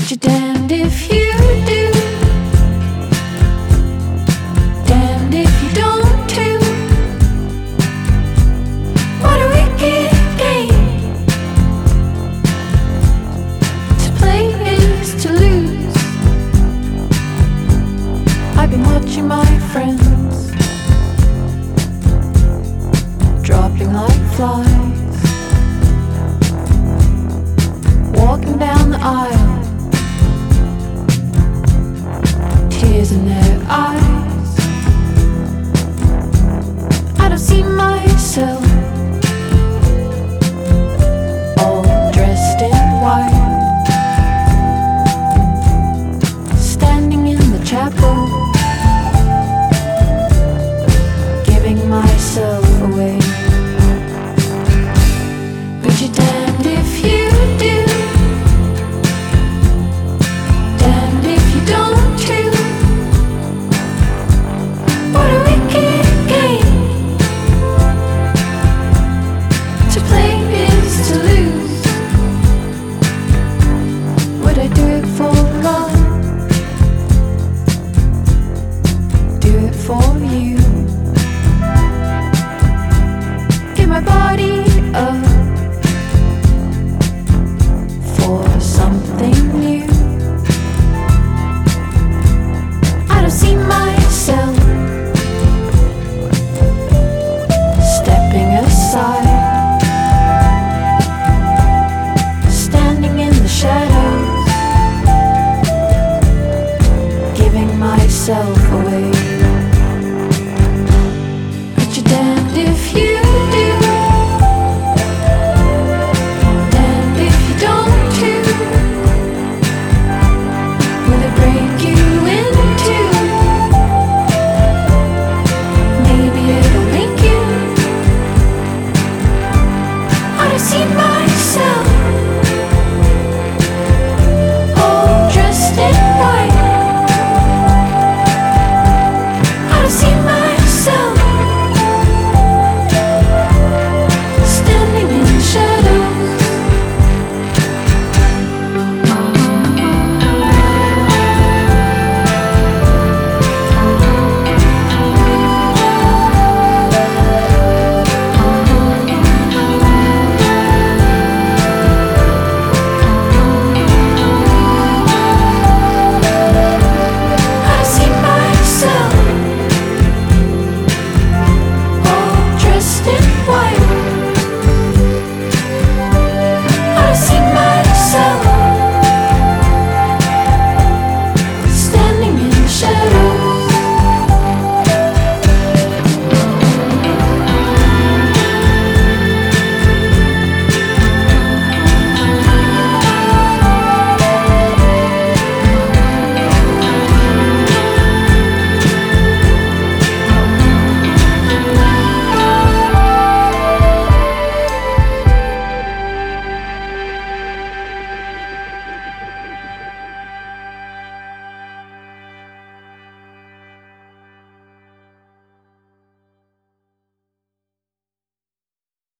But you're damned if you do, damned if you don't too. What a wicked game to play is to lose. I've been watching my friends dropping like flies, walking down the aisle, tears in their eyes. I don't see myself all dressed in white, standing in the chapel, giving myself away. But you're damned if you do, damned if you don't too. What a wicked game to play is to lose. Would I do it for love? Do it for you? Give my body up for something new. I don't see myself stepping aside, standing in the shadows, giving myself